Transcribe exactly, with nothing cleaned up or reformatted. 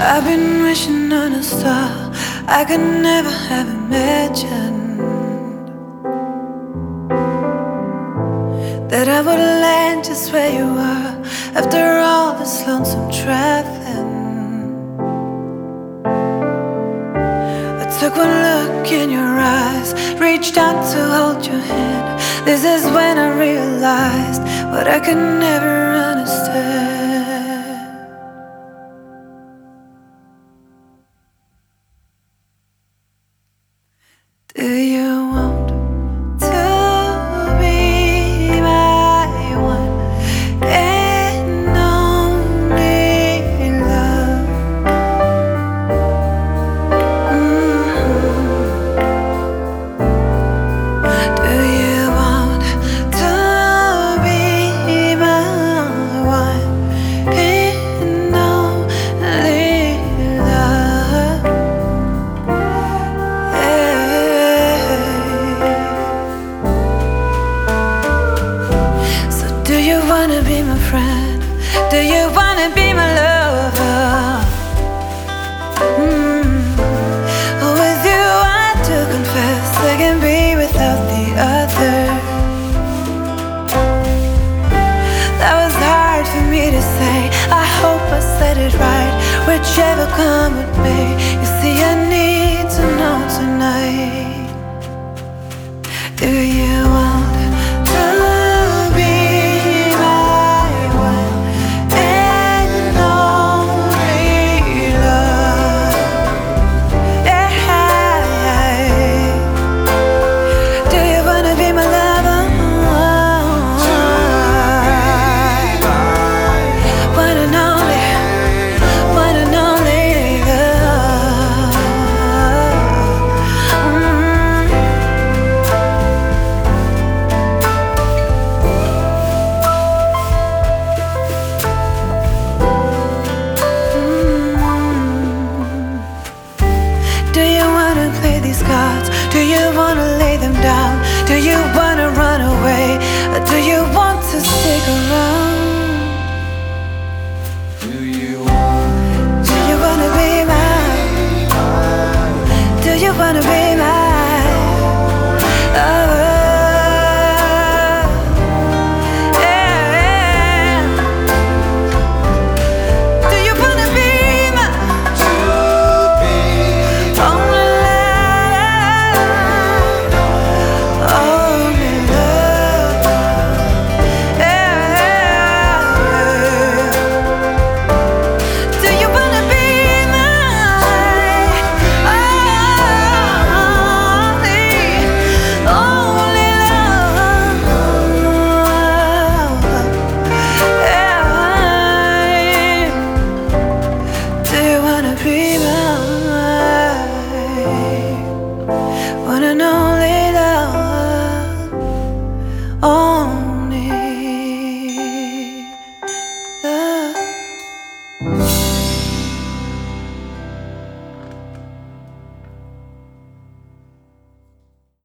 I've been wishing on a star I could never have imagined, that I would land just where you are after all this lonesome traveling. I took one look in your eyes, reached out to hold your hand. This is when I realized what I could never understand. Do you want to be my one and only love? Mm-hmm. Do you want to be my one and only love? Do you wanna be my friend? Do you wanna be my lover? Mm. With you I do confess I can be without the other. That was hard for me to say, I hope I said it right. Whichever come with me, you see I need to know tonight.